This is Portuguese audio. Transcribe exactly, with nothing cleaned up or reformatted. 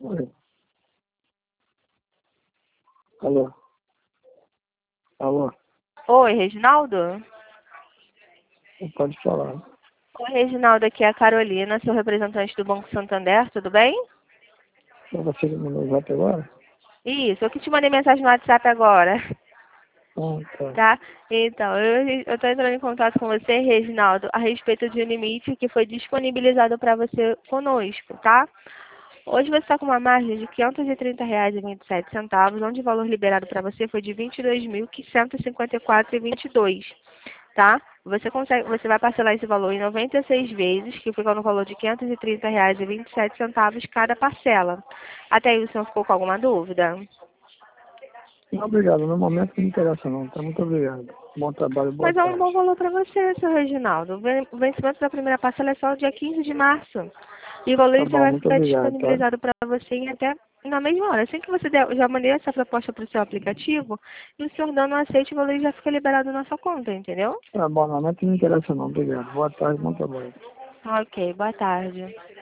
Oi. Alô? Alô? Oi, Reginaldo? Pode falar. Oi, Reginaldo, aqui é a Carolina, sou representante do Banco Santander, tudo bem? Foi você que mandou o zap agora? Isso, eu que te mandei mensagem no WhatsApp agora, Ah, tá. tá? Então, eu estou entrando em contato com você, Reginaldo, a respeito de um limite que foi disponibilizado para você conosco, tá? Hoje você está com uma margem de quinhentos e trinta reais e vinte e sete centavos, onde o valor liberado para você foi de vinte e dois mil cento e cinquenta e quatro reais e vinte e dois centavos, tá? Você consegue, você vai parcelar esse valor em noventa e seis vezes, que fica no valor de quinhentos e trinta reais e vinte e sete centavos cada parcela. Até aí o senhor ficou com alguma dúvida? Não, obrigado. No momento não me interessa não, tá? Muito obrigado. Bom trabalho, boa Mas é um bom tarde. valor para você, seu Reginaldo. O ven- o vencimento da primeira parcela é só no dia quinze de março. E o valor Tá já bom, vai muito ficar obrigado, tá? disponibilizado para você em até na mesma hora. Assim que você der, já mandei essa proposta para o seu aplicativo, e o senhor dando um aceite, o valor já fica liberado na sua conta, entendeu? Tá bom, no momento não me interessa não, obrigado. Boa tarde, bom trabalho. Ok, boa tarde.